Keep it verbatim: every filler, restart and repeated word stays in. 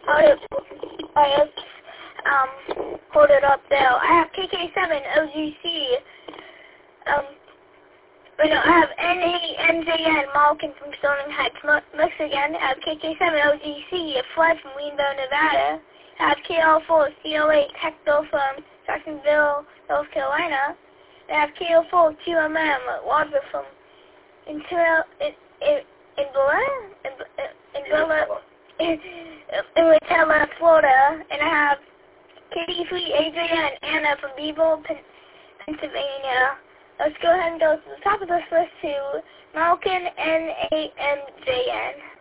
I have, I have, um, hold it up there. I have K K seven O G C, um, but no, I have N A N J N Malkin from Sterling Heights, Michigan. I have K K seven O G C, Flood from Greenville, Nevada. I have K L four C O eight Hector from Jacksonville, North Carolina. I have K L four Q M M Wadra from in in in in Bella in in Bella in, in Watella, Florida, and I have K D three A J N Anna from Beeville, Pennsylvania. Let's go ahead and go to the top of this list to Malkin N A N J N.